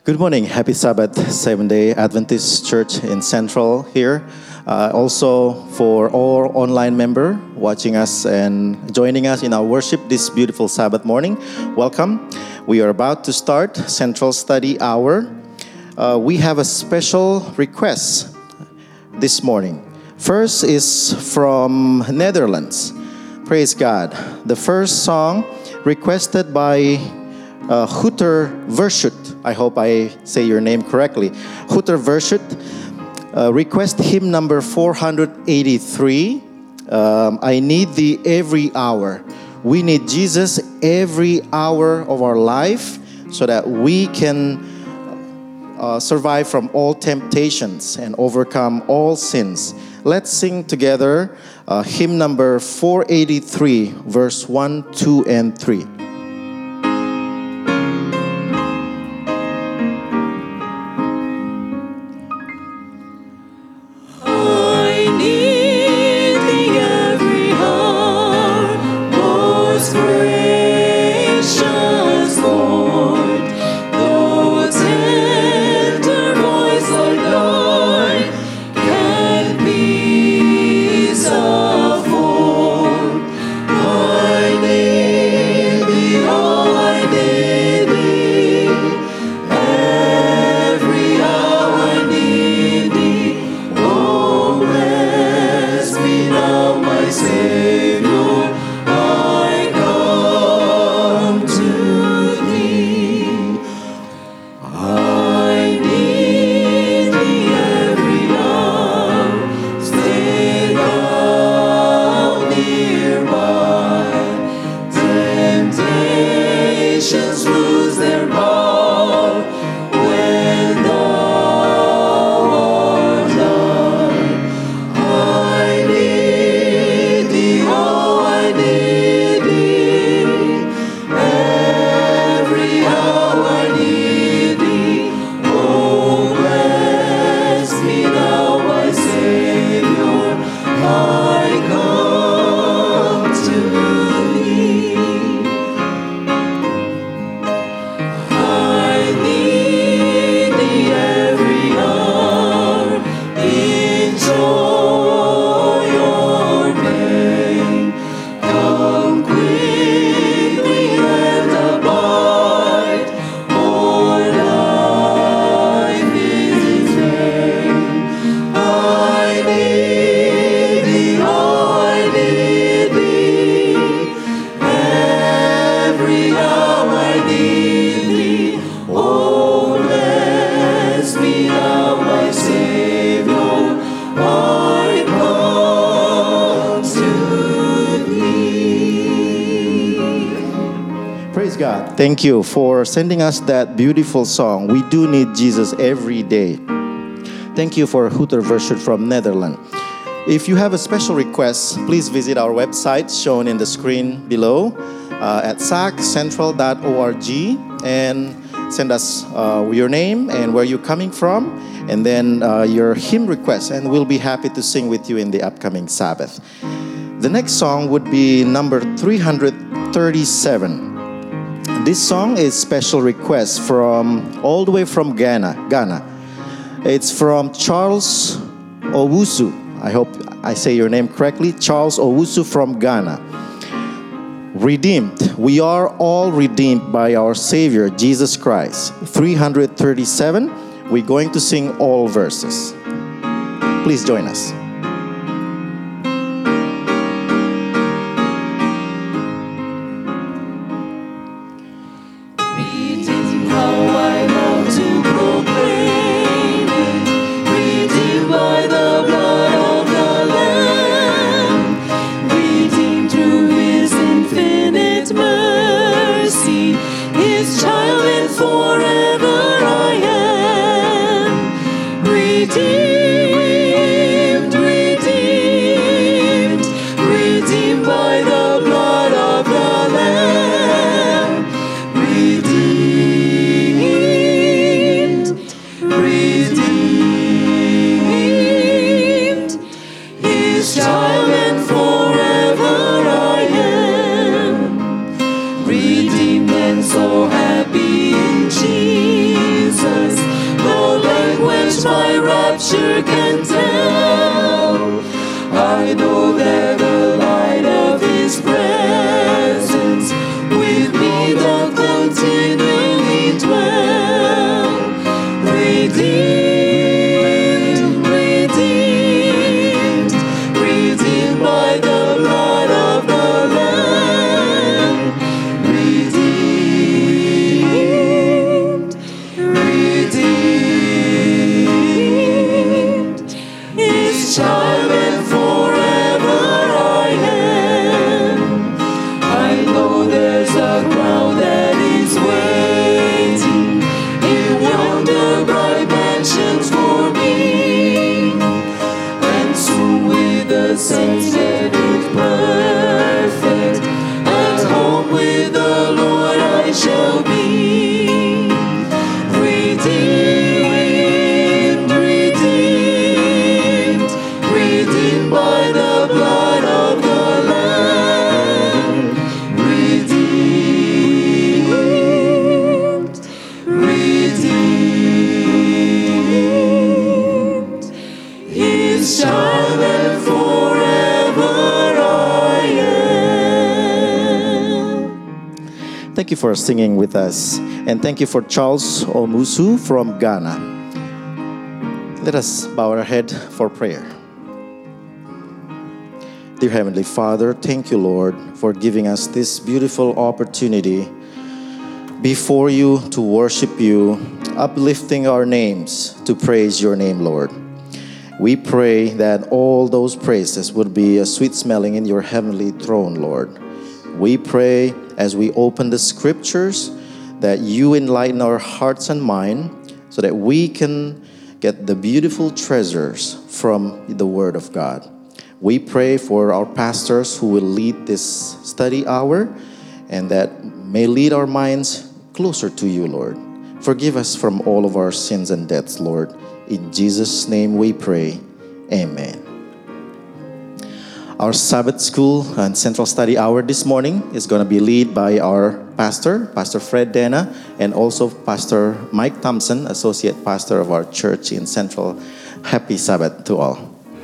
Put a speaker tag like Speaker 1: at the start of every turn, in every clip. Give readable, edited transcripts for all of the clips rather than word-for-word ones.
Speaker 1: Good morning. Happy Sabbath, Seventh-day Adventist Church in Central here. Also for all online member watching us and joining us in our worship this beautiful Sabbath morning, welcome. We are about to start Central Study Hour. We have a special request this morning. First is from Netherlands. Praise God. The first song requested by Hutter Verschut. I hope I say your name correctly. Hutter Verschut. Request hymn number 483. I need thee every hour. We need Jesus every hour of our life so that we can survive from all temptations and overcome all sins. Let's sing together hymn number 483, verse 1, 2, and 3. Thank you for sending us that beautiful song. We do need Jesus every day. Thank you for Hutter Verschut from Netherlands. If you have a special request, please visit our website shown in the screen below at saccentral.org and send us your name and where you're coming from and then your hymn request, and we'll be happy to sing with you in the upcoming Sabbath. The next song would be number 337. This song is special request from all the way from Ghana. It's from Charles Owusu. I hope I say your name correctly. Charles Owusu from Ghana. Redeemed. We are all redeemed by our Savior, Jesus Christ. 337. We're going to sing all verses. Please join us.
Speaker 2: Redeemed. much my rapture can tell. I know that the light of His presence with me doth continually dwell. Redeemed, redeemed, redeemed by the blood of the Lamb. Redeemed, redeemed, His child and forever I am. I know there's a crown that is waiting in yonder bright mansions for me, and soon with the saints made perfect, at home with the Lord I shall be. Redeemed, redeemed, redeemed by the blood of the Lamb. Redeemed, redeemed, His child and forever I am.
Speaker 1: Thank you for singing with us. And thank you for Charles Omusu from Ghana. Let us bow our head for prayer. Dear Heavenly Father, thank you, Lord, for giving us this beautiful opportunity before you to worship you, uplifting our names to praise your name, Lord. We pray that all those praises would be sweet smelling in your heavenly throne, Lord. We pray as we open the scriptures that you enlighten our hearts and mind so that we can get the beautiful treasures from the Word of God. We pray for our pastors who will lead this study hour and that may lead our minds closer to you, Lord. Forgive us from all of our sins and debts, Lord. In Jesus' name we pray. Amen. Our Sabbath School and Central Study Hour this morning is going to be led by our pastor, Pastor Fred Dana, and also Pastor Mike Thompson, Associate Pastor of our church in Central. Happy Sabbath to all.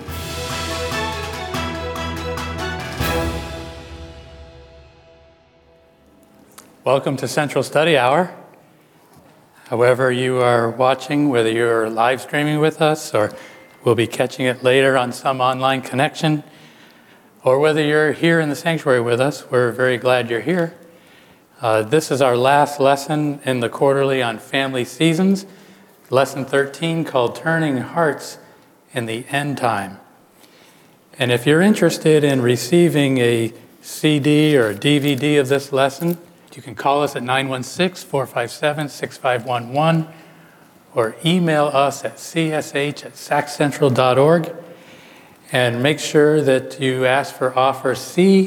Speaker 3: Welcome to Central Study Hour. However you are watching, whether you're live streaming with us or we'll be catching it later on some online connection, or whether you're here in the sanctuary with us, we're very glad you're here. This is our last lesson in the quarterly on family seasons, lesson 13 called Turning Hearts in the End Time. And if you're interested in receiving a CD or a DVD of this lesson, you can call us at 916-457-6511 or email us at csh@saccentral.org. And make sure that you ask for offer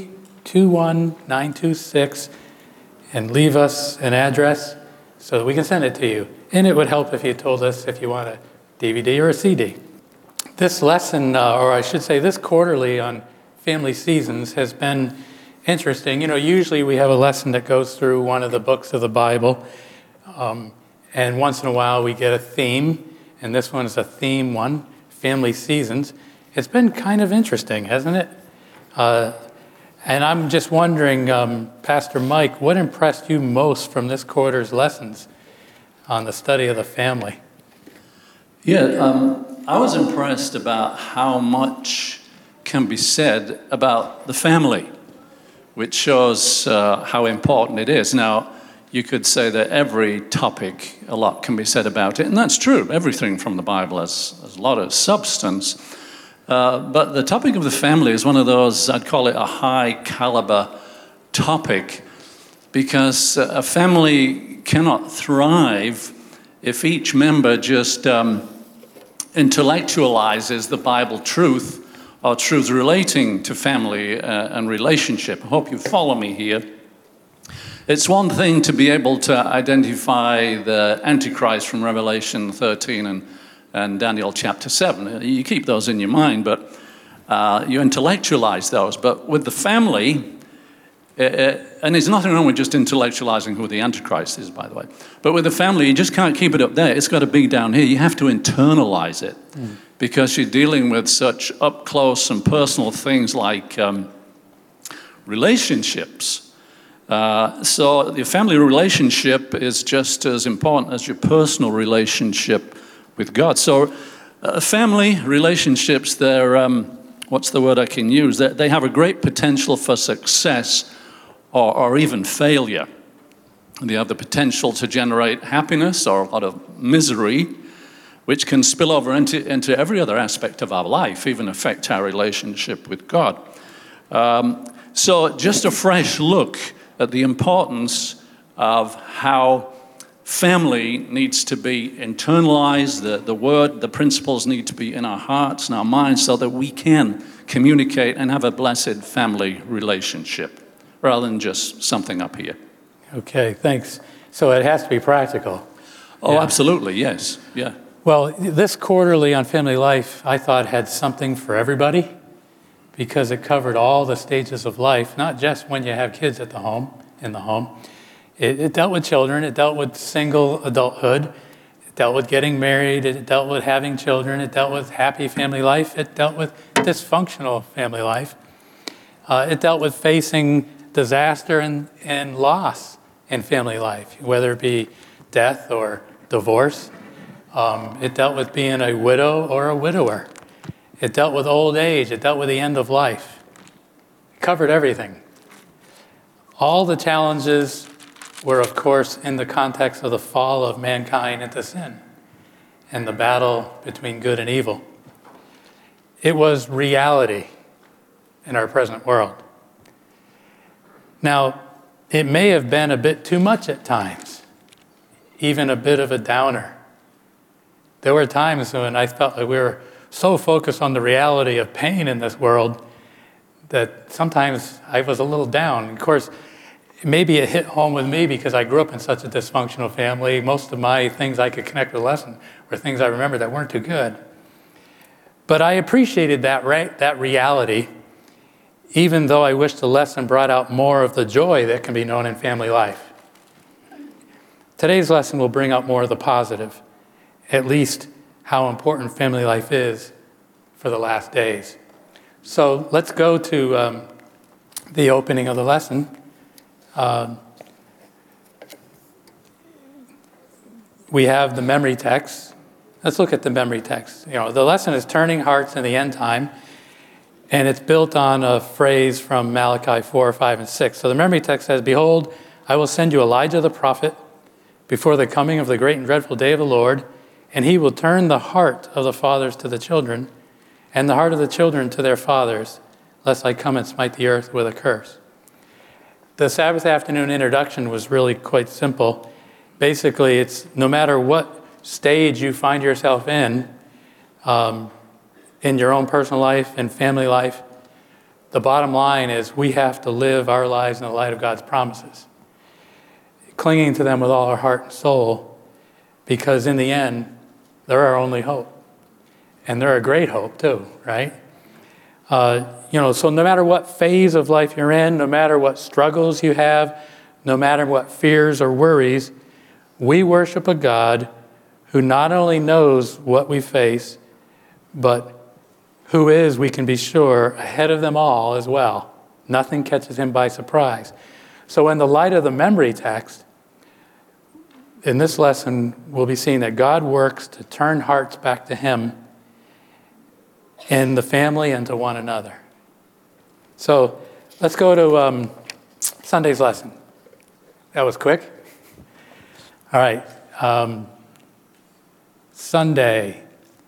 Speaker 3: C21926 and leave us an address so that we can send it to you. And it would help if you told us if you want a DVD or a CD. This lesson, or I should say this quarterly on family seasons has been interesting. You know, usually we have a lesson that goes through one of the books of the Bible. And once in a while we get a theme. And this one is a theme one, family seasons. It's been kind of interesting, hasn't it? And I'm just wondering, Pastor Mike, what impressed you most from this quarter's lessons on the study of the family?
Speaker 4: Yeah, I was impressed about how much can be said about the family, which shows how important it is. Now, you could say that every topic, a lot can be said about it, and that's true. Everything from the Bible has a lot of substance. But the topic of the family is one of those, I'd call it a high caliber topic, because a family cannot thrive if each member just intellectualizes the Bible truth or truth relating to family and relationship. I hope you follow me here. It's one thing to be able to identify the Antichrist from Revelation 13 and Daniel chapter 7. You keep those in your mind, but you intellectualize those. But with the family, And there's nothing wrong with just intellectualizing who the Antichrist is, by the way. But with the family, you just can't keep it up there. It's got to be down here. You have to internalize it because you're dealing with such up-close and personal things like relationships. So your family relationship is just as important as your personal relationship with God. So family relationships, they're, what's the word I can use? They have a great potential for success or even failure. They have the potential to generate happiness or a lot of misery, which can spill over into every other aspect of our life, even affect our relationship with God. So just a fresh look at the importance of how family needs to be internalized, the word, the principles need to be in our hearts and our minds so that we can communicate and have a blessed family relationship rather than just something up here.
Speaker 3: Okay, thanks. So it has to be practical.
Speaker 4: Oh,
Speaker 3: Yeah.
Speaker 4: absolutely, yes, yeah.
Speaker 3: Well, this quarterly on family life, I thought had something for everybody because it covered all the stages of life, not just when you have kids in the home. It dealt with children, it dealt with single adulthood, it dealt with getting married, it dealt with having children, it dealt with happy family life, it dealt with dysfunctional family life. It dealt with facing disaster and loss in family life, whether it be death or divorce. It dealt with being a widow or a widower. It dealt with old age. It dealt with the end of life. It covered everything. All the challenges were, of course, in the context of the fall of mankind into sin and the battle between good and evil. It was reality in our present world. Now, it may have been a bit too much at times, even a bit of a downer. There were times when I felt like we were so focused on the reality of pain in this world that sometimes I was a little down. Of course, maybe it hit home with me because I grew up in such a dysfunctional family. Most of my things I could connect with lesson were things I remember that weren't too good. But I appreciated that reality, even though I wish the lesson brought out more of the joy that can be known in family life. Today's lesson will bring out more of the positive, at least how important family life is for the last days. So let's go to the opening of the lesson. We have the memory text. Let's look at the memory text. The lesson is Turning Hearts in the End Time, and it's built on a phrase from Malachi 4, 5, and 6. So the memory text says, "Behold, I will send you Elijah the prophet before the coming of the great and dreadful day of the Lord, and he will turn the heart of the fathers to the children, and the heart of the children to their fathers, lest I come and smite the earth with a curse." The Sabbath afternoon introduction was really quite simple. Basically, it's no matter what stage you find yourself in your own personal life and family life, the bottom line is we have to live our lives in the light of God's promises, clinging to them with all our heart and soul, because in the end, they're our only hope. And they're a great hope too, right? So no matter what phase of life you're in, no matter what struggles you have, no matter what fears or worries, we worship a God who not only knows what we face, but who is, we can be sure, ahead of them all as well. Nothing catches him by surprise. So in the light of the memory text, in this lesson, we'll be seeing that God works to turn hearts back to him in the family and to one another. So let's go to Sunday's lesson. That was quick. All right. Sunday.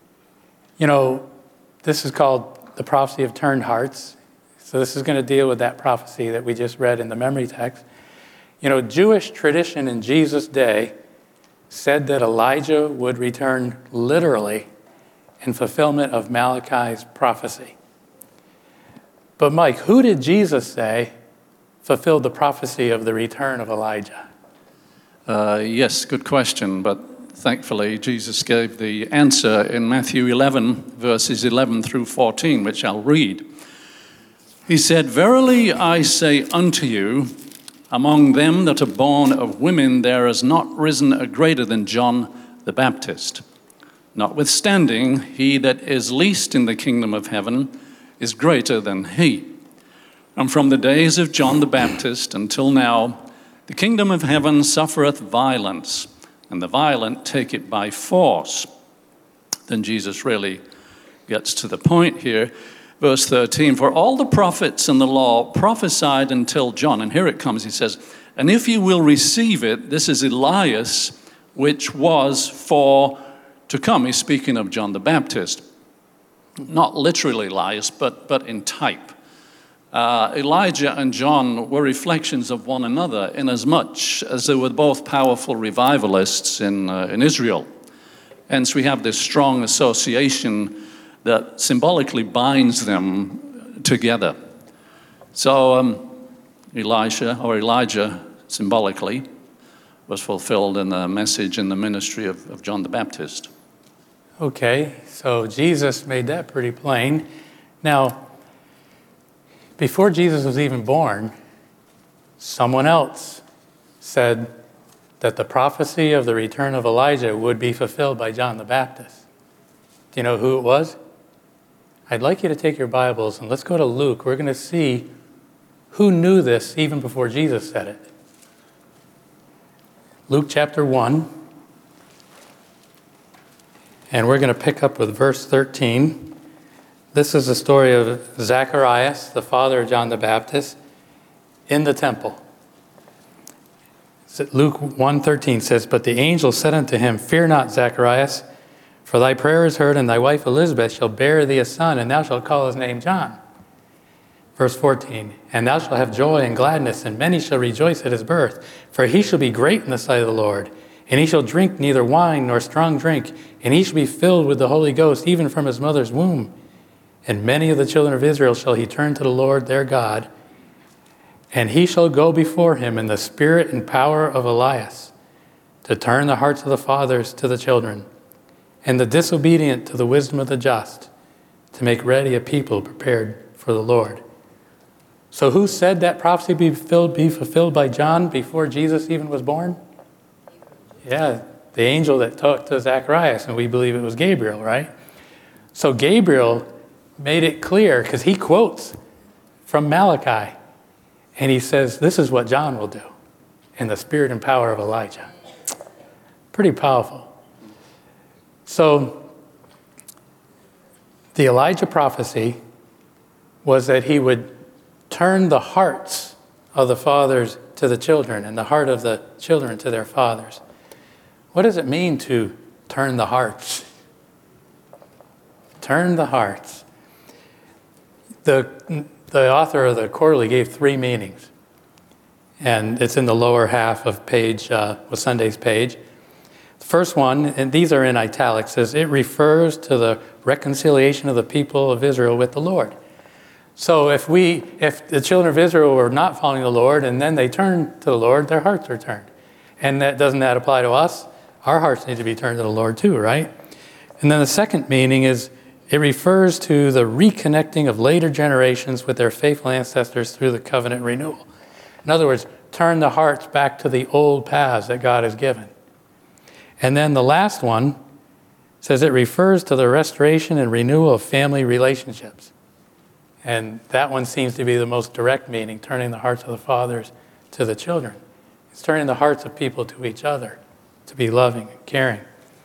Speaker 3: This is called the prophecy of turned hearts. So this is going to deal with that prophecy that we just read in the memory text. Jewish tradition in Jesus' day said that Elijah would return literally in fulfillment of Malachi's prophecy. But Mike, who did Jesus say fulfilled the prophecy of the return of Elijah?
Speaker 4: Yes, good question, but thankfully Jesus gave the answer in Matthew 11, verses 11 through 14, which I'll read. He said, "Verily I say unto you, among them that are born of women, there has not risen a greater than John the Baptist. Notwithstanding, he that is least in the kingdom of heaven is greater than he. And from the days of John the Baptist until now, the kingdom of heaven suffereth violence, and the violent take it by force." Then Jesus really gets to the point here. Verse 13, "For all the prophets and the law prophesied until John." And here it comes, he says, "And if you will receive it, this is Elias, which was for to come." He's speaking of John the Baptist. Not literally Elias, but in type. Elijah and John were reflections of one another inasmuch as they were both powerful revivalists in Israel. Hence we have this strong association that symbolically binds them together. So Elijah symbolically was fulfilled in the message and the ministry of John the Baptist.
Speaker 3: Okay, so Jesus made that pretty plain. Now, before Jesus was even born, someone else said that the prophecy of the return of Elijah would be fulfilled by John the Baptist. Do you know who it was? I'd like you to take your Bibles and let's go to Luke. We're going to see who knew this even before Jesus said it. Luke chapter 1. And we're going to pick up with verse 13. This is the story of Zacharias, the father of John the Baptist, in the temple. Luke 1:13 says, "But the angel said unto him, Fear not, Zacharias, for thy prayer is heard, and thy wife Elizabeth shall bear thee a son, and thou shalt call his name John." Verse 14, "And thou shalt have joy and gladness, and many shall rejoice at his birth. For he shall be great in the sight of the Lord. And he shall drink neither wine nor strong drink, and he shall be filled with the Holy Ghost, even from his mother's womb. And many of the children of Israel shall he turn to the Lord their God. And he shall go before him in the spirit and power of Elias, to turn the hearts of the fathers to the children, and the disobedient to the wisdom of the just, to make ready a people prepared for the Lord." So who said that prophecy be fulfilled by John before Jesus even was born? Yeah, the angel that talked to Zacharias, and we believe it was Gabriel, right? So Gabriel made it clear, because he quotes from Malachi, and he says, this is what John will do in the spirit and power of Elijah. Pretty powerful. So the Elijah prophecy was that he would turn the hearts of the fathers to the children, and the heart of the children to their fathers. What does it mean to turn the hearts? Turn the hearts. The author of the Quarterly gave 3 meanings, and it's in the lower half of Sunday's page. The first one, and these are in italics, says it refers to the reconciliation of the people of Israel with the Lord. So if the children of Israel were not following the Lord and then they turn to the Lord, their hearts are turned. And doesn't that apply to us? Our hearts need to be turned to the Lord too, right? And then the second meaning is it refers to the reconnecting of later generations with their faithful ancestors through the covenant renewal. In other words, turn the hearts back to the old paths that God has given. And then the last one says it refers to the restoration and renewal of family relationships. And that one seems to be the most direct meaning, turning the hearts of the fathers to the children. It's turning the hearts of people to each other, to be loving and caring.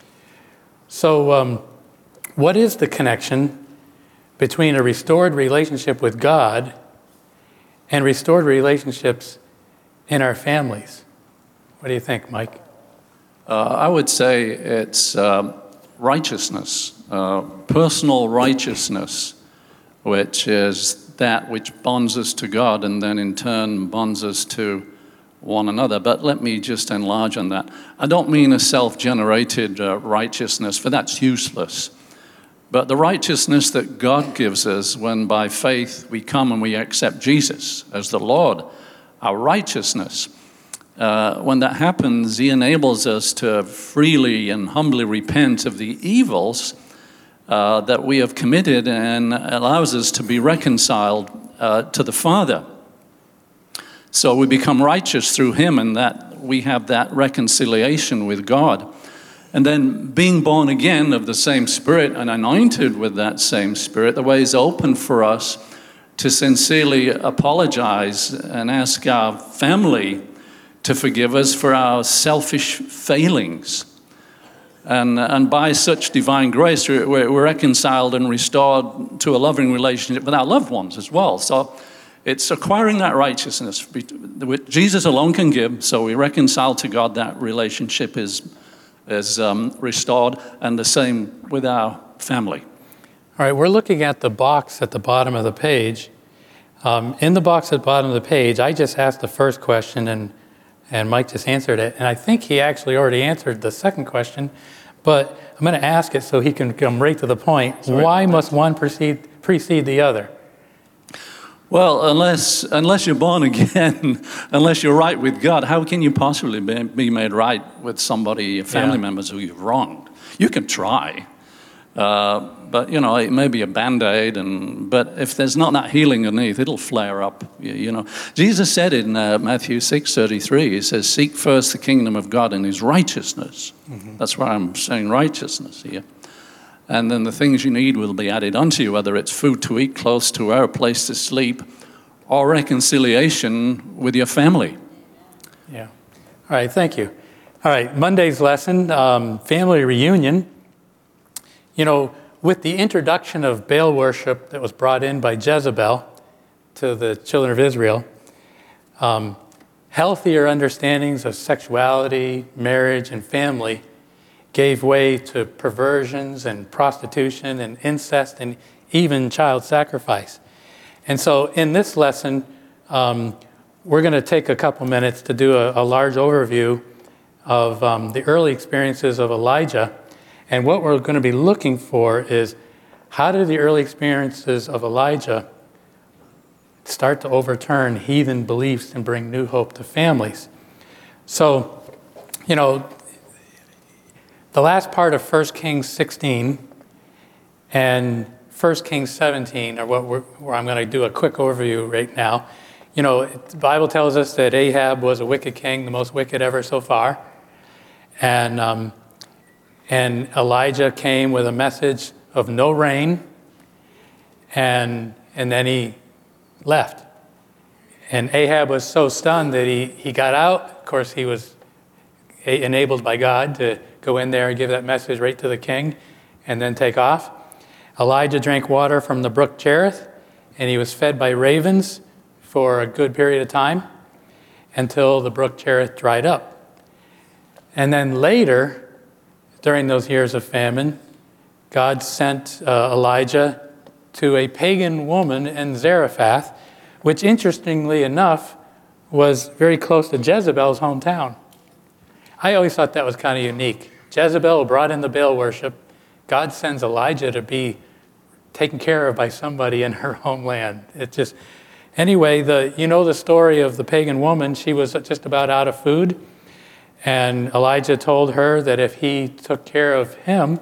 Speaker 3: So what is the connection between a restored relationship with God and restored relationships in our families? What do you think, Mike?
Speaker 4: I would say it's righteousness, personal righteousness, which is that which bonds us to God and then in turn bonds us to one another. But let me just enlarge on that. I don't mean a self-generated righteousness, for that's useless. But the righteousness that God gives us when by faith we come and we accept Jesus as the Lord, our righteousness. When that happens, he enables us to freely and humbly repent of the evils that we have committed and allows us to be reconciled to the Father. So we become righteous through him, and that we have that reconciliation with God. And then being born again of the same Spirit and anointed with that same Spirit, the way is open for us to sincerely apologize and ask our family to forgive us for our selfish failings. And by such divine grace, we're reconciled and restored to a loving relationship with our loved ones as well. So it's acquiring that righteousness which Jesus alone can give. So we reconcile to God, that relationship is restored, and the same with our family.
Speaker 3: All right, we're looking at the box at the bottom of the page. In the box at the bottom of the page, I just asked the first question, and Mike just answered it. And I think he actually already answered the second question, but I'm going to ask it so he can come right to the point.
Speaker 4: Sorry.
Speaker 3: Why must one precede the other?
Speaker 4: Well, unless you're born again, unless you're right with God, how can you possibly be made right with somebody, your family members who you've wronged? You can try, but it may be a Band-Aid, but if there's not that healing underneath, it'll flare up. Jesus said in Matthew 6:33, he says, "Seek first the kingdom of God and his righteousness." Mm-hmm. That's why I'm saying righteousness here. And then the things you need will be added unto you, whether it's food to eat, clothes to wear, a place to sleep, or reconciliation with your family.
Speaker 3: Yeah. All right, thank you. All right, Monday's lesson, family reunion. With the introduction of Baal worship that was brought in by Jezebel to the children of Israel, healthier understandings of sexuality, marriage, and family gave way to perversions and prostitution and incest and even child sacrifice. And so in this lesson, we're going to take a couple minutes to do a large overview of the early experiences of Elijah. And what we're going to be looking for is, how did the early experiences of Elijah start to overturn heathen beliefs and bring new hope to families? So, the last part of 1 Kings 16 and 1 Kings 17 are where I'm going to do a quick overview right now. The Bible tells us that Ahab was a wicked king, the most wicked ever so far. And Elijah came with a message of no rain, and then he left. And Ahab was so stunned that he got out. Of course, he was enabled by God to go in there and give that message right to the king and then take off. Elijah drank water from the brook Cherith, and he was fed by ravens for a good period of time until the brook Cherith dried up. And then later, during those years of famine, God sent Elijah to a pagan woman in Zarephath, which interestingly enough was very close to Jezebel's hometown. I always thought that was kind of unique. Jezebel brought in the Baal worship. God sends Elijah to be taken care of by somebody in her homeland. Anyway, the story of the pagan woman. She was just about out of food. And Elijah told her that if she took care of him,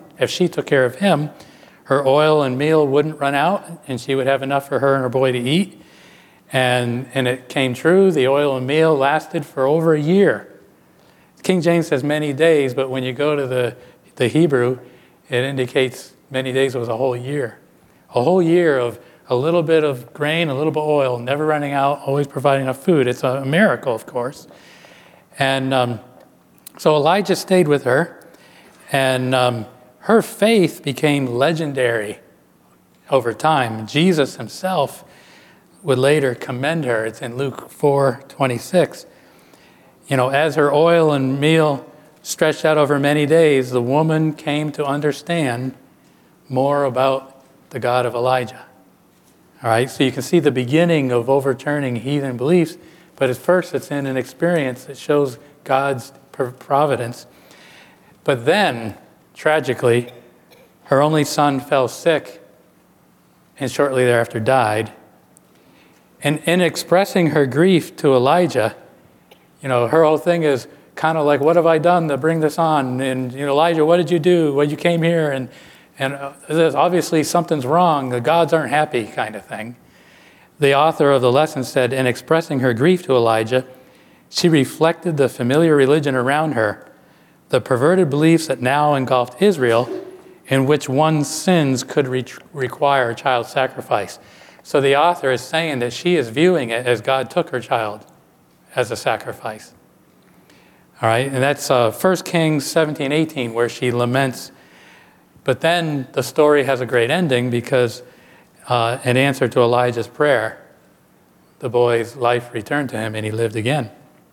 Speaker 3: her oil and meal wouldn't run out, and she would have enough for her and her boy to eat. And it came true. The oil and meal lasted for over a year. King James says many days, but when you go to the Hebrew, it indicates many days was a whole year. A whole year of a little bit of grain, a little bit of oil, never running out, always providing enough food. It's a miracle, of course. And so Elijah stayed with her, and her faith became legendary over time. Jesus himself would later commend her. It's in Luke 4:26. As her oil and meal stretched out over many days, the woman came to understand more about the God of Elijah. All right, so you can see the beginning of overturning heathen beliefs, but at first it's in an experience that shows God's providence. But then, tragically, her only son fell sick and shortly thereafter died. And in expressing her grief to Elijah, her whole thing is kind of like, what have I done to bring this on? And, Elijah, what did you do? Well, you came here, and obviously something's wrong. The gods aren't happy kind of thing. the author of the lesson said, in expressing her grief to Elijah, she reflected the familiar religion around her, the perverted beliefs that now engulfed Israel, in which one's sins could require child sacrifice. So the author is saying that she is viewing it as God took her child as a sacrifice. All right, and that's 1 Kings 17:18, where she laments. But then the story has a great ending because in answer to Elijah's prayer, the boy's life returned to him and he lived again.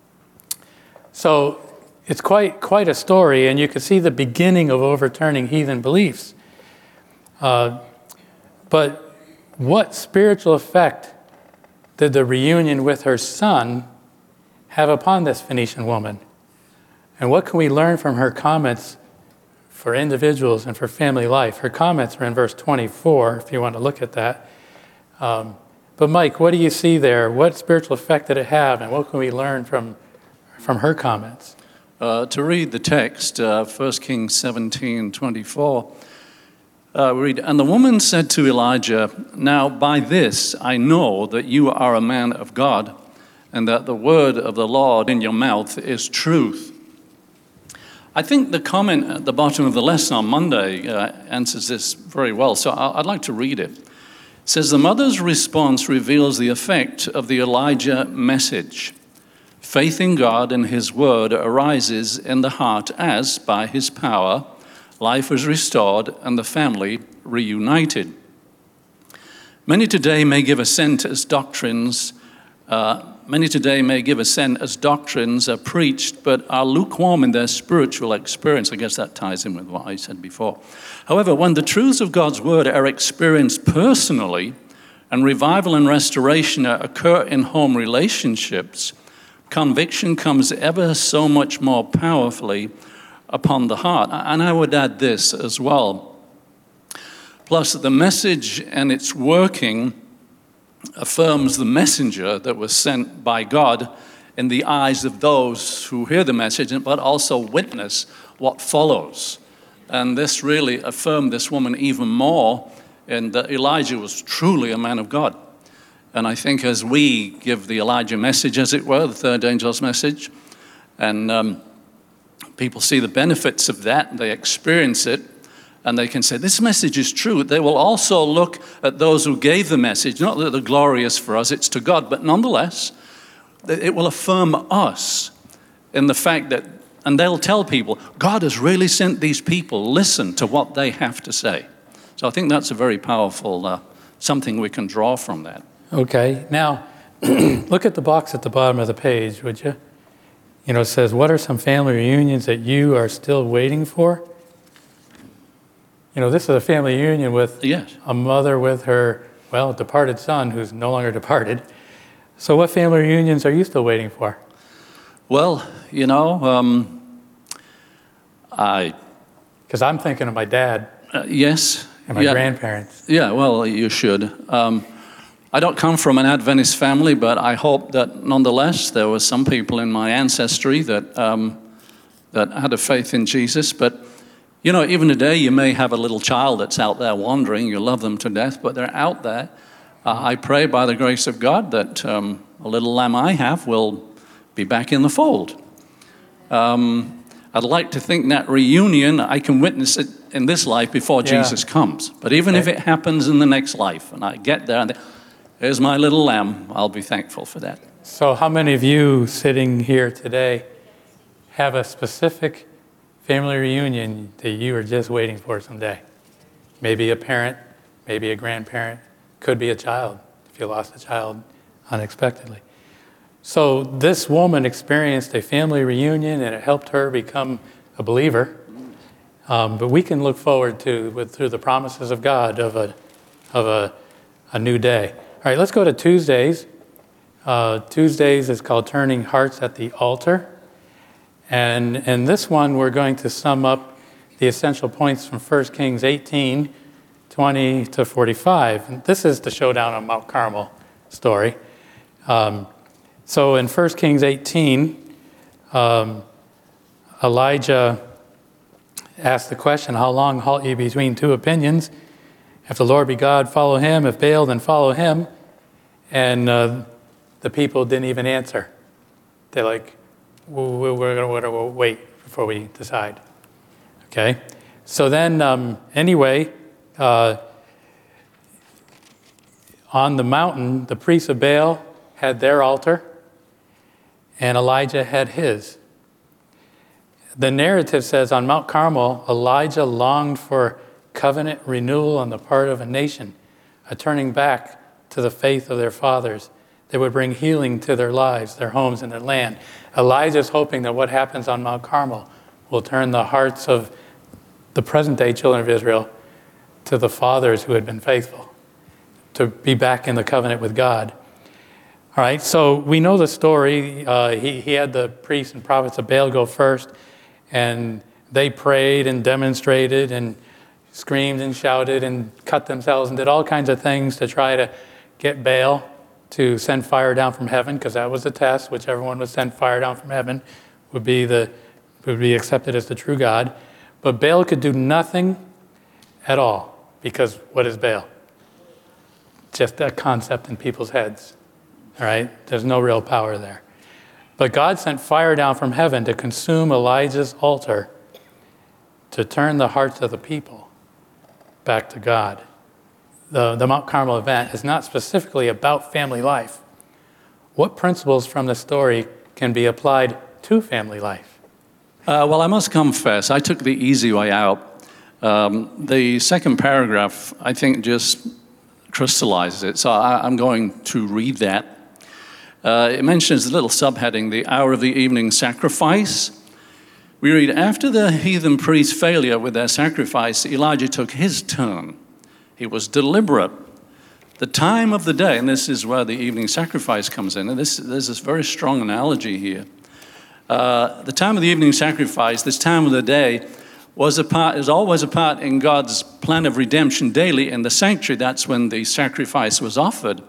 Speaker 3: So it's quite a story, and you can see the beginning of overturning heathen beliefs. But what spiritual effect did the reunion with her son have upon this Phoenician woman? And what can we learn from her comments for individuals and for family life? Her comments are in verse 24, if you want to look at that. But Mike, what do you see there? What spiritual effect did it have, and what can we learn from her comments?
Speaker 4: To read the text, 1 Kings 17:24, we read, "And the woman said to Elijah, 'Now by this I know that you are a man of God, and that the word of the Lord in your mouth is truth.'" I think the comment at the bottom of the lesson on Monday answers this very well, so I'd like to read it. It says, "The mother's response reveals the effect of the Elijah message. Faith in God and His word arises in the heart as, by His power, life is restored and the family reunited. Many today may give assent as doctrines are preached, but are lukewarm in their spiritual experience." I guess that ties in with what I said before. "However, when the truths of God's word are experienced personally, and revival and restoration occur in home relationships, conviction comes ever so much more powerfully upon the heart." And I would add this as well. Plus, the message and its working affirms the messenger that was sent by God in the eyes of those who hear the message, but also witness what follows. And this really affirmed this woman even more in that Elijah was truly a man of God. And I think as we give the Elijah message, as it were, the third angel's message, and people see the benefits of that, they experience it, and they can say, this message is true. They will also look at those who gave the message, not that they're glorious for us, it's to God, but nonetheless, it will affirm us in the fact that, and they'll tell people, God has really sent these people, listen to what they have to say. So I think that's a very powerful, something we can draw from that.
Speaker 3: Okay, now look at the box at the bottom of the page, would you? You know, it says, what are some family reunions that you are still waiting for? You know, this is a family reunion with a mother with her, well, departed son who's no longer departed. So what family reunions are you still waiting for?
Speaker 4: Well, you know,
Speaker 3: Because I'm thinking of my dad.
Speaker 4: Yes.
Speaker 3: And my grandparents.
Speaker 4: Yeah, well, you should. I don't come from an Adventist family, but I hope that nonetheless there were some people in my ancestry that had a faith in Jesus. But, you know, even today you may have a little child that's out there wandering. You love them to death, but they're out there. I pray by the grace of God that a little lamb I have will be back in the fold. I'd like to think that reunion, I can witness it in this life before Jesus comes. But even if it happens in the next life, and I get there and there's my little lamb, I'll be thankful for that.
Speaker 3: So how many of you sitting here today have a specific family reunion that you are just waiting for someday? Maybe a parent, maybe a grandparent, could be a child, if you lost a child unexpectedly. So this woman experienced a family reunion and it helped her become a believer. But we can look forward to, through the promises of God, of a new day. All right, let's go to Tuesdays. Tuesdays is called Turning Hearts at the Altar. And in this one, we're going to sum up the essential points from 1 Kings 18, 20 to 45. And this is the showdown on Mount Carmel story. So in 1 Kings 18, Elijah asked the question, how long halt ye between two opinions? If the Lord be God, follow him. If Baal, then follow him. And the people didn't even answer. They're like, we're going to wait before we decide. Okay? So then, anyway, on the mountain, the priests of Baal had their altar, and Elijah had his. The narrative says on Mount Carmel, Elijah longed for covenant renewal on the part of a nation, a turning back to the faith of their fathers that would bring healing to their lives, their homes, and their land. Elijah's hoping that what happens on Mount Carmel will turn the hearts of the present-day children of Israel to the fathers who had been faithful, to be back in the covenant with God. All right, so we know the story. He had the priests and prophets of Baal go first, and they prayed and demonstrated and screamed and shouted and cut themselves and did all kinds of things to try to get Baal to send fire down from heaven, because that was the test. Whichever one would send fire down from heaven would be accepted as the true God. But Baal could do nothing at all, because what is Baal? Just a concept in people's heads. All right? There's no real power there. But God sent fire down from heaven to consume Elijah's altar, to turn the hearts of the people back to God. The Mount Carmel event is not specifically about family life. What principles from the story can be applied to family life?
Speaker 4: Well, I must confess, I took the easy way out. The second paragraph, I think, just crystallizes it. So I'm going to read that. It mentions the little subheading, the hour of the evening sacrifice. We read, after the heathen priest's failure with their sacrifice, Elijah took his turn. He was deliberate. The time of the day, and this is where the evening sacrifice comes in, and there's this very strong analogy here. The time of the evening sacrifice, this time of the day, is always a part in God's plan of redemption daily in the sanctuary. That's when the sacrifice was offered.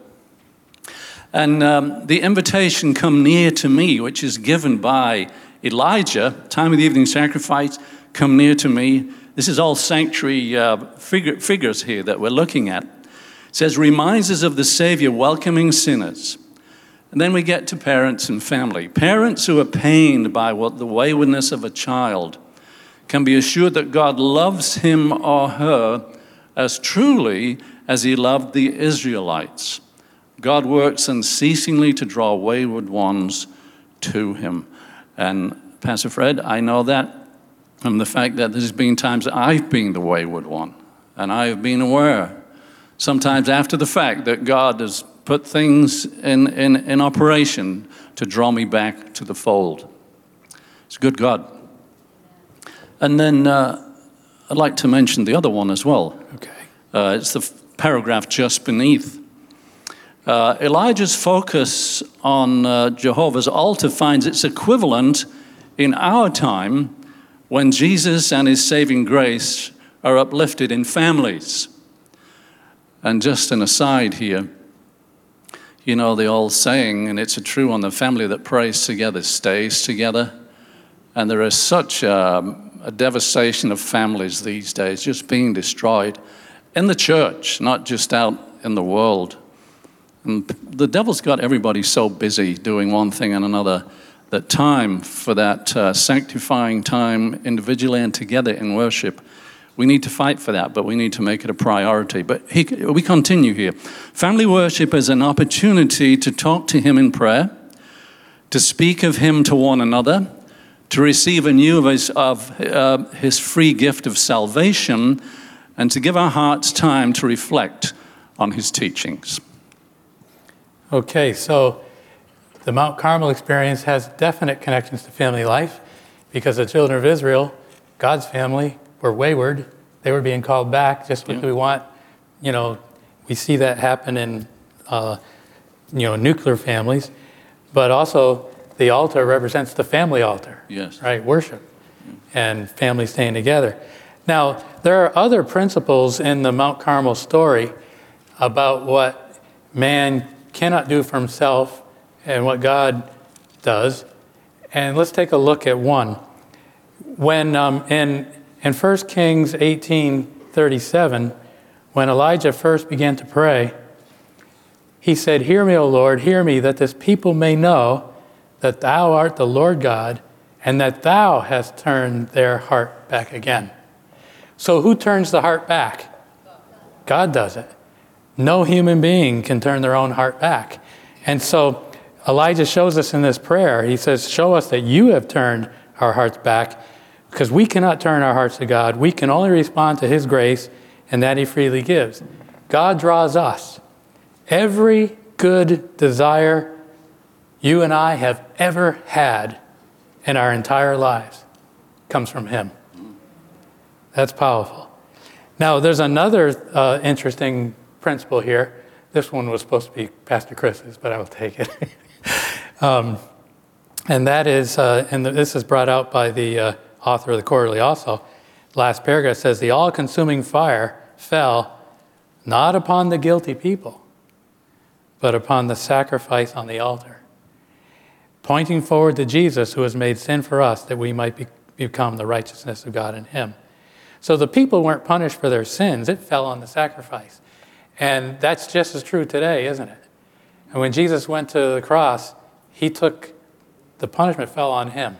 Speaker 4: And the invitation, come near to me, which is given by Elijah, time of the evening sacrifice, come near to me. This is all sanctuary figures here that we're looking at. It says, reminds us of the Savior welcoming sinners. And then we get to parents and family. Parents who are pained by the waywardness of a child can be assured that God loves him or her as truly as he loved the Israelites. God works unceasingly to draw wayward ones to him. And Pastor Fred, I know that from the fact that there's been times that I've been the wayward one, and I have been aware, sometimes after the fact, that God has put things in operation to draw me back to the fold. It's a good God. And then I'd like to mention the other one as well.
Speaker 3: Okay.
Speaker 4: It's the paragraph just beneath. Elijah's focus on Jehovah's altar finds its equivalent in our time when Jesus and his saving grace are uplifted in families. And just an aside here, you know the old saying, and it's a true one, the family that prays together stays together. And there is such a devastation of families these days just being destroyed in the church, not just out in the world. And the devil's got everybody so busy doing one thing and another that time for that sanctifying time individually and together in worship, we need to fight for that, but we need to make it a priority. But we continue here. Family worship is an opportunity to talk to him in prayer, to speak of him to one another, to receive anew of his free gift of salvation, and to give our hearts time to reflect on his teachings.
Speaker 3: Okay, so the Mount Carmel experience has definite connections to family life, because the children of Israel, God's family, were wayward. They were being called back, just what we want. You know, we see that happen in, nuclear families. But also, the altar represents the family altar.
Speaker 4: Yes.
Speaker 3: Right, worship. And family staying together. Now, there are other principles in the Mount Carmel story about what man cannot do for himself and what God does. And let's take a look at one. When in 1 Kings 18:37, when Elijah first began to pray, he said, "Hear me, O Lord, hear me, that this people may know that thou art the Lord God, and that thou hast turned their heart back again." So who turns the heart back? God does it. No human being can turn their own heart back. And so Elijah shows us in this prayer, he says, "Show us that you have turned our hearts back," because we cannot turn our hearts to God. We can only respond to his grace and that he freely gives. God draws us. Every good desire you and I have ever had in our entire lives comes from him. That's powerful. Now, there's another interesting principle here. This one was supposed to be Pastor Chris's, but I will take it. And that is, this is brought out by the author of the Quarterly also. Last paragraph says, "The all-consuming fire fell not upon the guilty people, but upon the sacrifice on the altar, pointing forward to Jesus, who has made sin for us, that we might become the righteousness of God in him." So the people weren't punished for their sins. It fell on the sacrifice. And that's just as true today, isn't it? And when Jesus went to the cross, the punishment fell on him.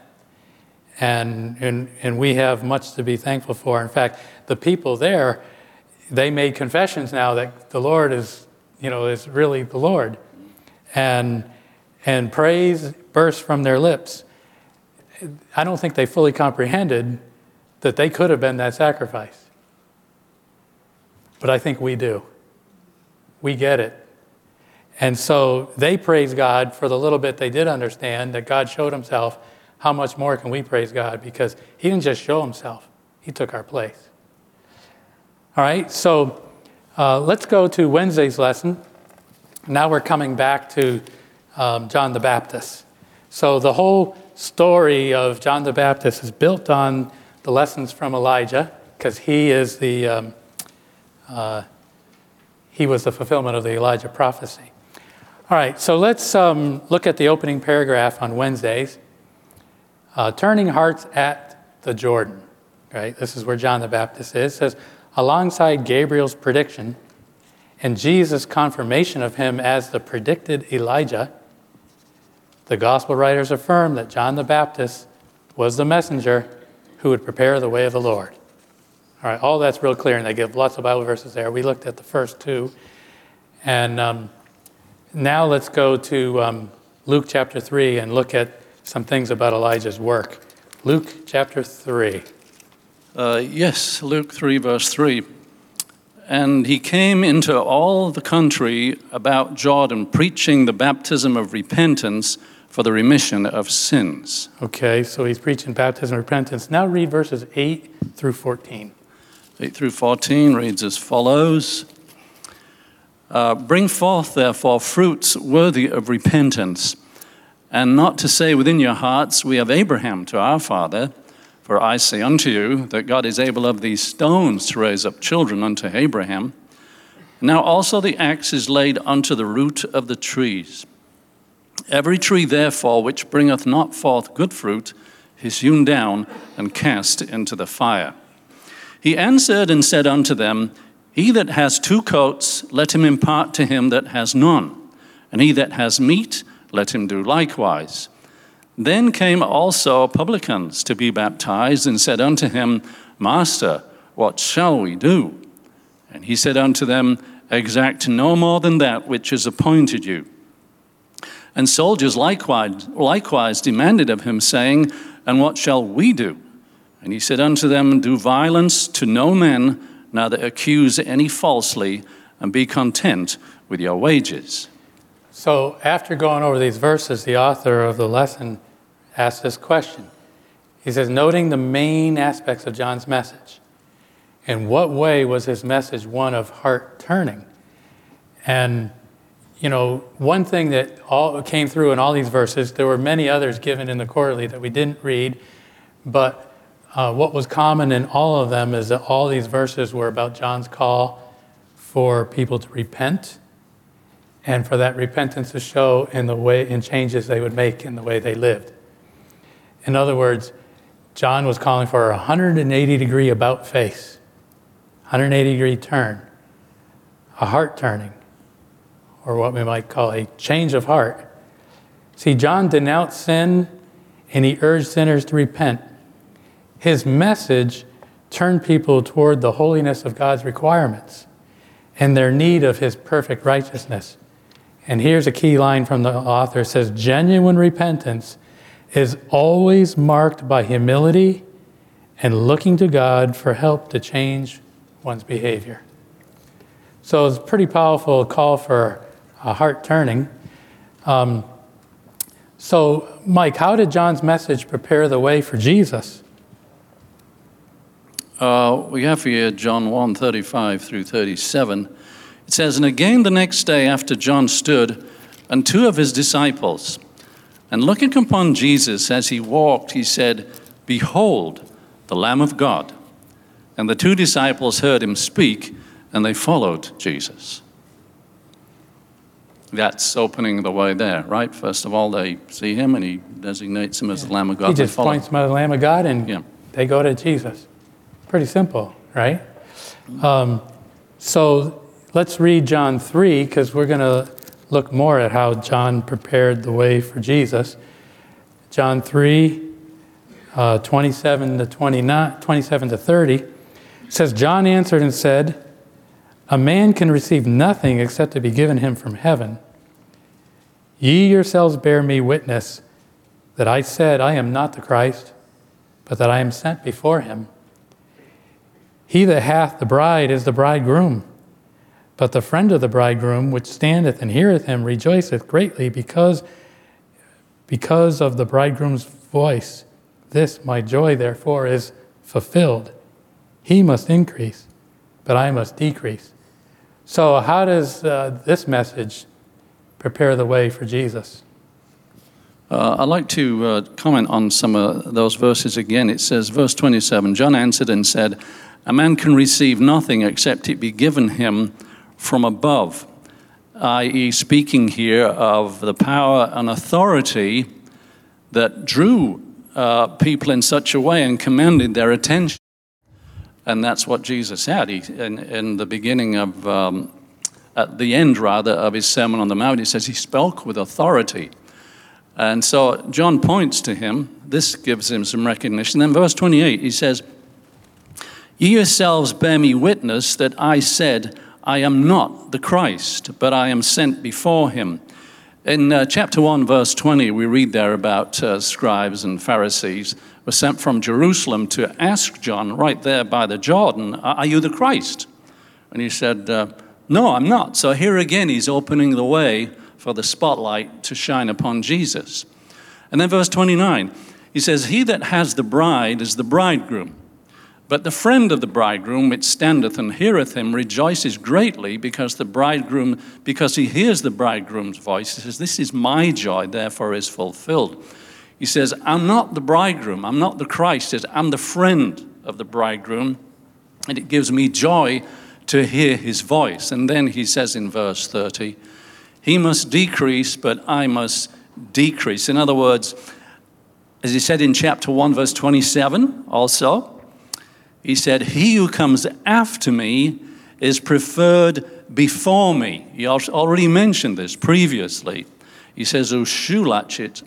Speaker 3: And we have much to be thankful for. In fact, the people there, they made confessions now that the Lord is really the Lord. And praise burst from their lips. I don't think they fully comprehended that they could have been that sacrifice. But I think we do. We get it. And so they praise God for the little bit they did understand that God showed himself. How much more can we praise God? Because he didn't just show himself. He took our place. All right, so let's go to Wednesday's lesson. Now we're coming back to John the Baptist. So the whole story of John the Baptist is built on the lessons from Elijah, because he was the fulfillment of the Elijah prophecy. All right, so let's look at the opening paragraph on Wednesdays. Turning hearts at the Jordan. Right, this is where John the Baptist is. It says, alongside Gabriel's prediction and Jesus' confirmation of him as the predicted Elijah, the gospel writers affirm that John the Baptist was the messenger who would prepare the way of the Lord. All right, all that's real clear, and they give lots of Bible verses there. We looked at the first two. And now let's go to Luke chapter 3 and look at some things about Elijah's work. Luke chapter 3.
Speaker 4: Yes, Luke 3, verse 3. And he came into all the country about Jordan, preaching the baptism of repentance for the remission of sins.
Speaker 3: Okay, so he's preaching baptism of repentance. Now read verses 8 through 14.
Speaker 4: 8 through 14 reads as follows. Bring forth, therefore, fruits worthy of repentance, and not to say within your hearts, we have Abraham to our father. For I say unto you that God is able of these stones to raise up children unto Abraham. Now also the axe is laid unto the root of the trees. Every tree, therefore, which bringeth not forth good fruit is hewn down and cast into the fire. He answered and said unto them, He that has 2 coats, let him impart to him that has none. And he that has meat, let him do likewise. Then came also publicans to be baptized, and said unto him, Master, what shall we do? And he said unto them, Exact no more than that which is appointed you. And soldiers likewise demanded of him, saying, And what shall we do? And he said unto them, Do violence to no man, neither accuse any falsely, and be content with your wages.
Speaker 3: So after going over these verses, the author of the lesson asks this question. He says, noting the main aspects of John's message, in what way was his message one of heart turning? And one thing that all came through in all these verses, there were many others given in the quarterly that we didn't read, but what was common in all of them is that all these verses were about John's call for people to repent, and for that repentance to show in changes they would make in the way they lived. In other words, John was calling for a 180-degree about face, 180-degree turn, a heart turning. or what we might call a change of heart. See, John denounced sin and he urged sinners to repent. His message turned people toward the holiness of God's requirements and their need of his perfect righteousness. And here's a key line from the author. It says, genuine repentance is always marked by humility and looking to God for help to change one's behavior. So it's a pretty powerful call for a heart turning. So, Mike, how did John's message prepare the way for Jesus?
Speaker 4: We have here John 1:35 through 37. It says, "And again the next day after John stood, and two of his disciples, and looking upon Jesus as he walked, he said, Behold, the Lamb of God. And the two disciples heard him speak, and they followed Jesus." That's opening the way there, right? First of all, they see him, and he designates him as the Lamb of God.
Speaker 3: He just points them as the Lamb of God, and they go to Jesus. Pretty simple, right? So let's read John 3, because we're going to look more at how John prepared the way for Jesus. John 3, 27 to 30, says, "John answered and said, A man can receive nothing except to be given him from heaven. Ye yourselves bear me witness that I said, I am not the Christ, but that I am sent before him. He that hath the bride is the bridegroom. But the friend of the bridegroom, which standeth and heareth him, rejoiceth greatly because of the bridegroom's voice. This my joy, therefore, is fulfilled. He must increase, but I must decrease." So how does this message prepare the way for Jesus?
Speaker 4: I'd like to comment on some of those verses again. It says, verse 27, "John answered and said, A man can receive nothing except it be given him from above," i.e. speaking here of the power and authority that drew people in such a way and commanded their attention. And that's what Jesus had. In the beginning of, at the end rather, of his Sermon on the Mount, he says he spoke with authority. And so John points to him. This gives him some recognition. Then verse 28, he says, "Ye yourselves bear me witness that I said, I am not the Christ, but I am sent before him." In chapter 1, verse 20, we read there about scribes and Pharisees were sent from Jerusalem to ask John right there by the Jordan, "Are you the Christ?" And he said, "No, I'm not." So here again, he's opening the way for the spotlight to shine upon Jesus. And then verse 29, he says, "He that has the bride is the bridegroom. But the friend of the bridegroom, which standeth and heareth him, rejoices greatly because he hears the bridegroom's voice." He says, "This is my joy, therefore is fulfilled." He says, "I'm not the bridegroom, I'm not the Christ. He says, I'm the friend of the bridegroom, and it gives me joy to hear his voice." And then he says in verse 30, "He must decrease, but I must decrease." In other words, as he said in chapter 1, verse 27 also, he said, "He who comes after me is preferred before me." He already mentioned this previously. He says, whose shoe latchet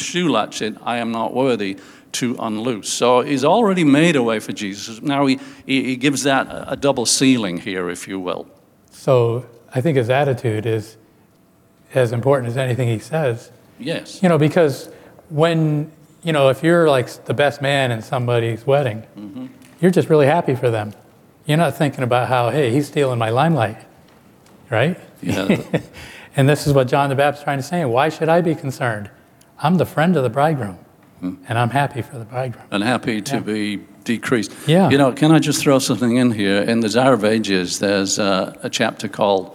Speaker 4: I am not worthy to unloose. So he's already made a way for Jesus. Now he gives that a double sealing here, if you will.
Speaker 3: So I think his attitude is as important as anything he says.
Speaker 4: Yes.
Speaker 3: Because when, if you're like the best man in somebody's wedding, you're just really happy for them. You're not thinking about how, hey, he's stealing my limelight, right?
Speaker 4: Yeah.
Speaker 3: And this is what John the Baptist is trying to say. Why should I be concerned? I'm the friend of the bridegroom, and I'm happy for the bridegroom.
Speaker 4: And happy to be decreased.
Speaker 3: Yeah.
Speaker 4: Can I just throw something in here? In the Desire of Ages, there's a chapter called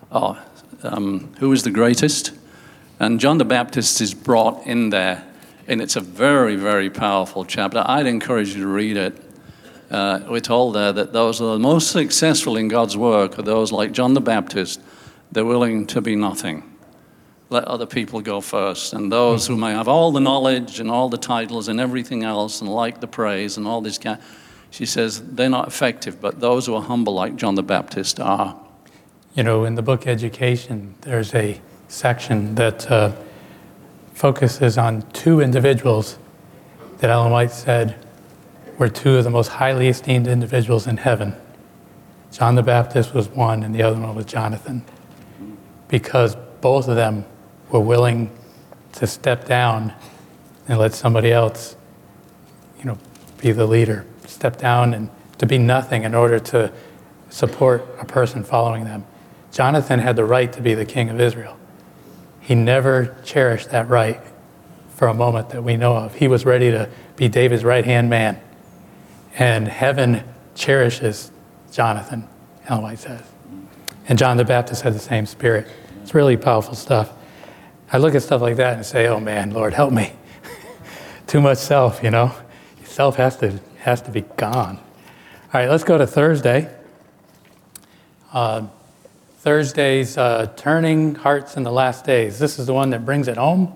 Speaker 4: Who is the Greatest? And John the Baptist is brought in there, and it's a very, very powerful chapter. I'd encourage you to read it. We're told there that those who are the most successful in God's work are those like John the Baptist. They're willing to be nothing. Let other people go first. And those who may have all the knowledge and all the titles and everything else and like the praise and all this she says they're not effective, but those who are humble like John the Baptist are.
Speaker 3: You know, in the book Education, there's a section that focuses on two individuals that Ellen White said were two of the most highly esteemed individuals in heaven. John the Baptist was one, and the other one was Jonathan, because both of them were willing to step down and let somebody else, you know, be the leader, step down and to be nothing in order to support a person following them. Jonathan had the right to be the king of Israel. He never cherished that right for a moment that we know of. He was ready to be David's right-hand man. And heaven cherishes Jonathan, Ellen White says. And John the Baptist had the same spirit. It's really powerful stuff. I look at stuff like that and say, oh man, Lord, help me. Too much self, you know. Self has to be gone. All right, let's go to Thursday. Thursday's Turning Hearts in the Last Days. This is the one that brings it home.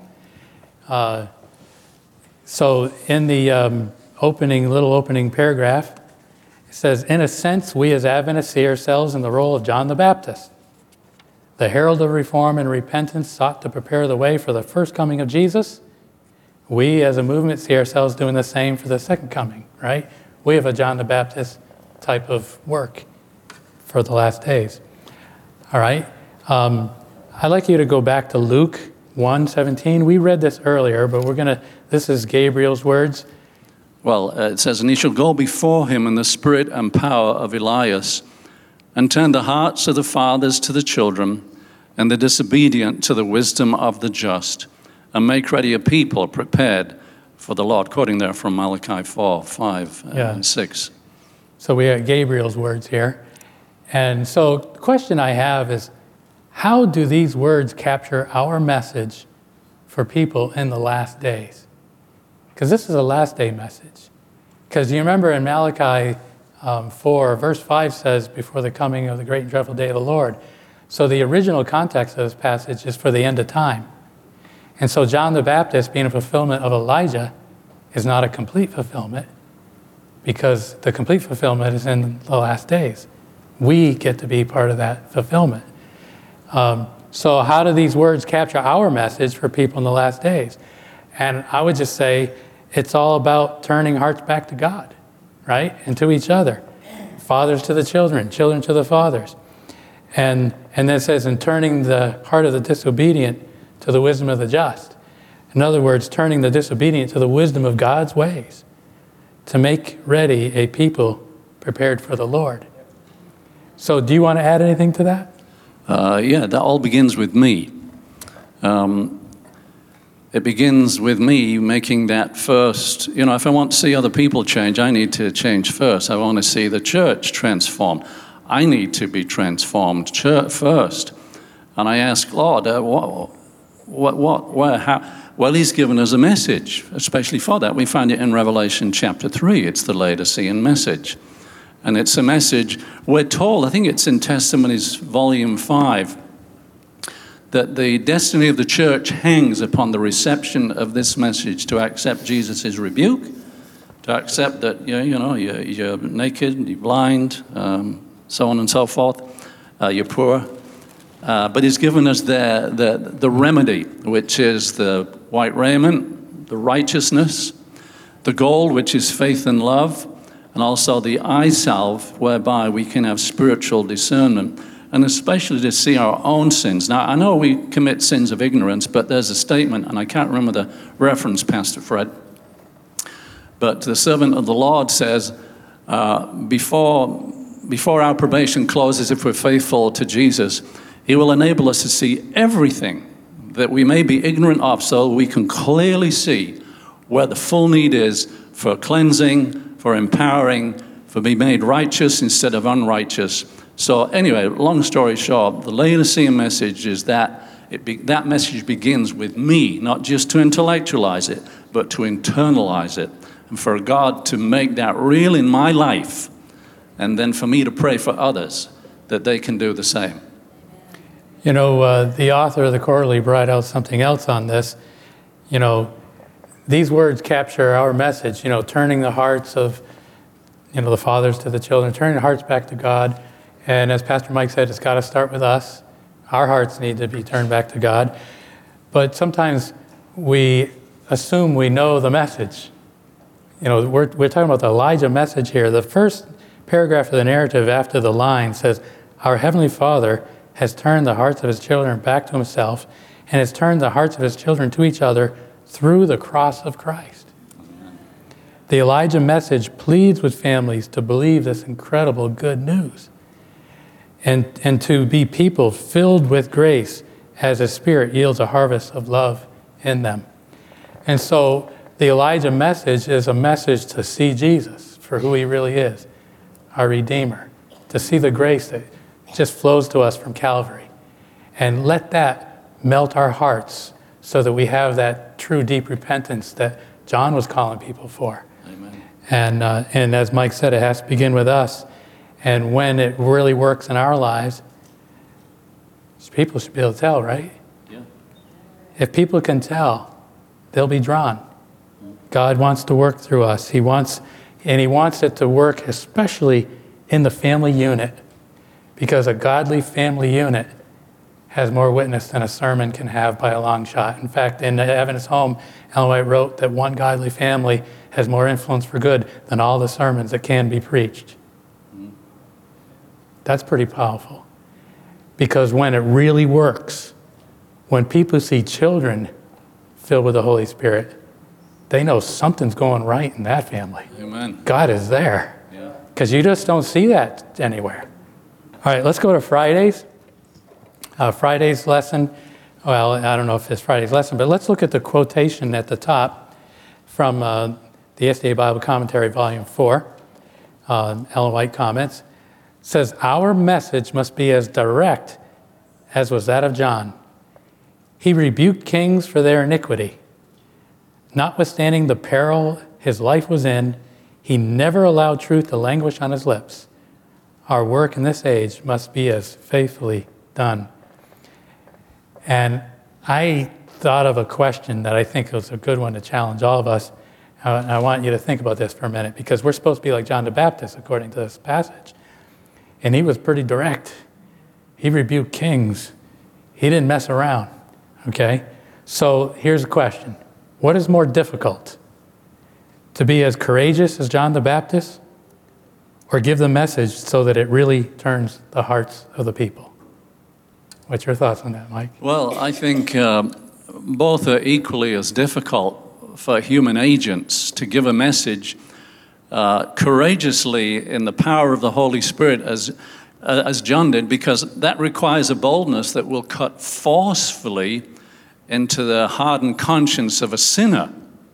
Speaker 3: So in the little opening paragraph, it says, in a sense, we as Adventists see ourselves in the role of John the Baptist. The herald of reform and repentance sought to prepare the way for the first coming of Jesus. We as a movement see ourselves doing the same for the second coming, right? We have a John the Baptist type of work for the last days. All right. I'd like you to go back to Luke 1:17. We read this earlier, but this is Gabriel's words.
Speaker 4: Well, it says, and he shall go before him in the spirit and power of Elias, and turn the hearts of the fathers to the children, and the disobedient to the wisdom of the just, and make ready a people prepared for the Lord. Quoting there from Malachi 4:5 and 6.
Speaker 3: So we have Gabriel's words here. And so the question I have is, how do these words capture our message for people in the last days? Because this is a last day message. Because you remember in Malachi 4, verse 5 says, before the coming of the great and dreadful day of the Lord. So the original context of this passage is for the end of time. And so John the Baptist, being a fulfillment of Elijah, is not a complete fulfillment, because the complete fulfillment is in the last days. We get to be part of that fulfillment. So how do these words capture our message for people in the last days? And I would just say it's all about turning hearts back to God, right? And to each other. Fathers to the children, children to the fathers. And then it says, and turning the heart of the disobedient to the wisdom of the just. In other words, turning the disobedient to the wisdom of God's ways, to make ready a people prepared for the Lord. So do you want to add anything to that?
Speaker 4: Yeah, that all begins with me. It begins with me making that first, if I want to see other people change, I need to change first. I want to see the church transformed. I need to be transformed first. And I ask, Lord, how? Well, he's given us a message, especially for that. We find it in Revelation chapter 3. It's the Laodicean message. And it's a message, we're told, I think it's in Testimonies, volume 5, that the destiny of the church hangs upon the reception of this message, to accept Jesus' rebuke, to accept that, you're naked, you're blind, so on and so forth, you're poor. But he's given us the remedy, which is the white raiment, the righteousness, the gold, which is faith and love, and also the eye salve, whereby we can have spiritual discernment, and especially to see our own sins. Now, I know we commit sins of ignorance, but there's a statement, and I can't remember the reference, Pastor Fred, but the servant of the Lord says, before our probation closes, if we're faithful to Jesus, he will enable us to see everything that we may be ignorant of, so we can clearly see where the full need is for cleansing, for empowering, for being made righteous instead of unrighteous. So anyway, long story short, the Laodicean message is that that message begins with me, not just to intellectualize it, but to internalize it, and for God to make that real in my life, and then for me to pray for others that they can do the same.
Speaker 3: The author of the Quarterly brought out something else on this. These words capture our message, turning the hearts of, the fathers to the children, turning the hearts back to God, And as Pastor Mike said, it's got to start with us. Our hearts need to be turned back to God. But sometimes we assume we know the message. You know, we're talking about the Elijah message here. The first paragraph of the narrative after the line says, "Our Heavenly Father has turned the hearts of his children back to himself and has turned the hearts of his children to each other through the cross of Christ." The Elijah message pleads with families to believe this incredible good news and to be people filled with grace as the Spirit yields a harvest of love in them. And so the Elijah message is a message to see Jesus for who he really is, our Redeemer, to see the grace that just flows to us from Calvary. And let that melt our hearts so that we have that true deep repentance that John was calling people for.
Speaker 4: Amen.
Speaker 3: And as Mike said, it has to begin with us. And when it really works in our lives, people should be able to tell, right?
Speaker 4: Yeah.
Speaker 3: If people can tell, they'll be drawn. God wants to work through us. He wants it to work especially in the family unit, because a godly family unit has more witness than a sermon can have by a long shot. In fact, in Evan's home, Ellen White wrote that one godly family has more influence for good than all the sermons that can be preached. That's pretty powerful. Because when it really works, when people see children filled with the Holy Spirit, they know something's going right in that family.
Speaker 4: Amen.
Speaker 3: God is there.
Speaker 4: Yeah.
Speaker 3: Because you just don't see that anywhere. All right, let's go to Fridays. Friday's lesson, well, I don't know if it's Friday's lesson, but let's look at the quotation at the top from the SDA Bible Commentary, Volume 4. Ellen White comments. It says, "Our message must be as direct as was that of John. He rebuked kings for their iniquity. Notwithstanding the peril his life was in, he never allowed truth to languish on his lips. Our work in this age must be as faithfully done." And I thought of a question that I think was a good one to challenge all of us. And I want you to think about this for a minute, because we're supposed to be like John the Baptist, according to this passage. And he was pretty direct. He rebuked kings. He didn't mess around, okay? So here's the question. What is more difficult? To be as courageous as John the Baptist, or give the message so that it really turns the hearts of the people? What's your thoughts on that, Mike?
Speaker 4: Well, I think both are equally as difficult for human agents to give a message courageously in the power of the Holy Spirit as John did, because that requires a boldness that will cut forcefully into the hardened conscience of a sinner.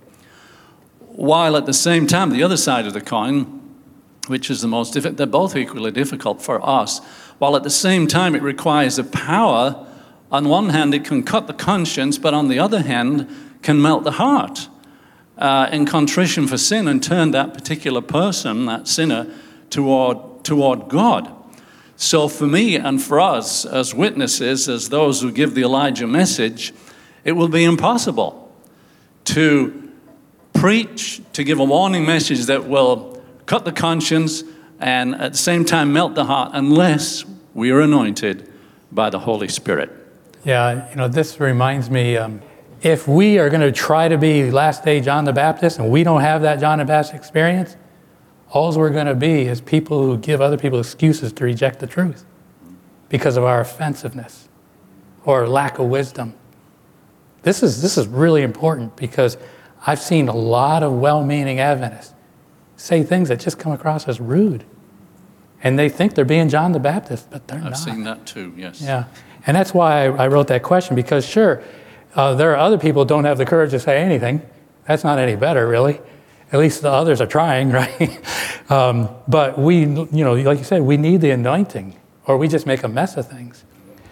Speaker 4: While at the same time, the other side of the coin, which is the most difficult, they're both equally difficult for us, while at the same time it requires a power. On one hand, it can cut the conscience, but on the other hand, can melt the heart in contrition for sin and turn that particular person, that sinner, toward God. So for me and for us as witnesses, as those who give the Elijah message, it will be impossible to preach, to give a warning message that will cut the conscience and at the same time melt the heart, unless we are anointed by the Holy Spirit.
Speaker 3: Yeah, this reminds me, if we are going to try to be last day John the Baptist and we don't have that John the Baptist experience, all we're going to be is people who give other people excuses to reject the truth because of our offensiveness or lack of wisdom. This is really important, because I've seen a lot of well-meaning Adventists say things that just come across as rude. And they think they're being John the Baptist, but they're not.
Speaker 4: I've seen that too, yes.
Speaker 3: Yeah, and that's why I wrote that question, because sure, there are other people who don't have the courage to say anything. That's not any better, really. At least the others are trying, right? But we, like you said, we need the anointing, or we just make a mess of things.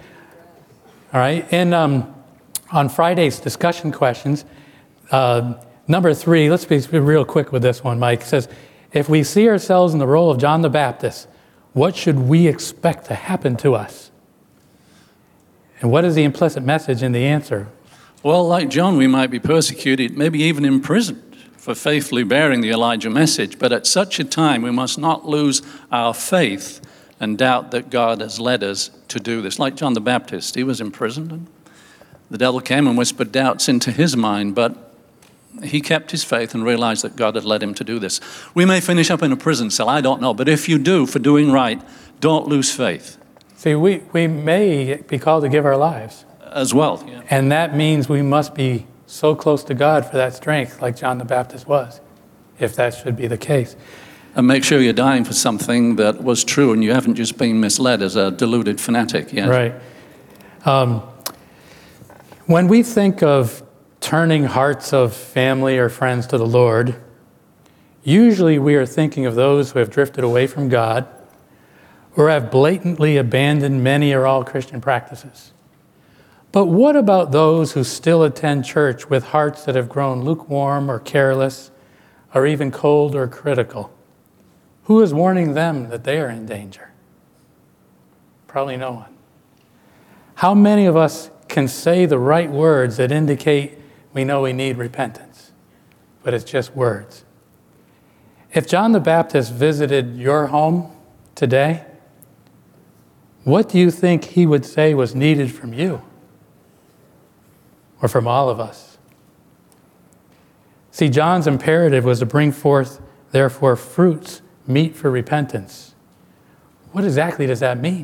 Speaker 3: All right, and on Friday's discussion questions, number 3, let's be real quick with this one, Mike. It says, if we see ourselves in the role of John the Baptist, what should we expect to happen to us? And what is the implicit message in the answer?
Speaker 4: Well, like John, we might be persecuted, maybe even imprisoned for faithfully bearing the Elijah message. But at such a time, we must not lose our faith and doubt that God has led us to do this. Like John the Baptist, he was imprisoned, and the devil came and whispered doubts into his mind, but he kept his faith and realized that God had led him to do this. We may finish up in a prison cell, I don't know, but if you do, for doing right, don't lose faith.
Speaker 3: See, we may be called to give our lives.
Speaker 4: As well. Yeah.
Speaker 3: And that means we must be so close to God for that strength, like John the Baptist was, if that should be the case.
Speaker 4: And make sure you're dying for something that was true and you haven't just been misled as a deluded fanatic. Yes.
Speaker 3: Right. When we think of turning hearts of family or friends to the Lord, usually we are thinking of those who have drifted away from God or have blatantly abandoned many or all Christian practices. But what about those who still attend church with hearts that have grown lukewarm or careless or even cold or critical? Who is warning them that they are in danger? Probably no one. How many of us can say the right words that indicate we know we need repentance, but it's just words? If John the Baptist visited your home today, what do you think he would say was needed from you? Or from all of us? See, John's imperative was to bring forth, therefore, fruits meet for repentance. What exactly does that mean?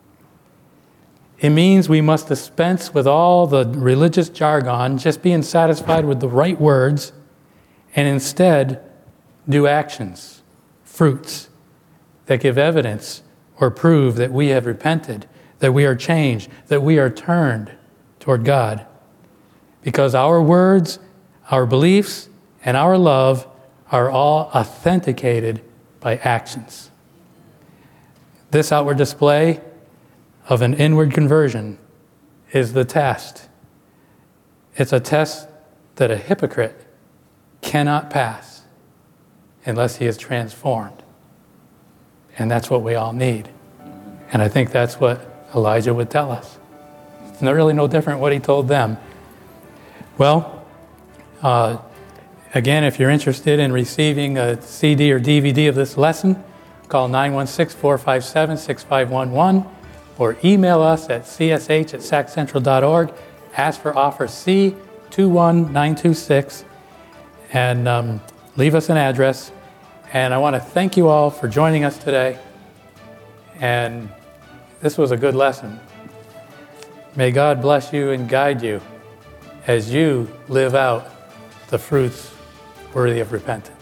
Speaker 3: It means we must dispense with all the religious jargon, just being satisfied with the right words, and instead do actions, fruits, that give evidence or prove that we have repented, that we are changed, that we are turned toward God. Because our words, our beliefs, and our love are all authenticated by actions. This outward display of an inward conversion is the test. It's a test that a hypocrite cannot pass unless he is transformed. And that's what we all need. And I think that's what Elijah would tell us. It's really no different what he told them. Well, again, if you're interested in receiving a CD or DVD of this lesson, call 916-457-6511 or email us at csh@saccentral.org. Ask for offer C21926 and leave us an address. And I want to thank you all for joining us today. And this was a good lesson. May God bless you and guide you as you live out the fruits worthy of repentance.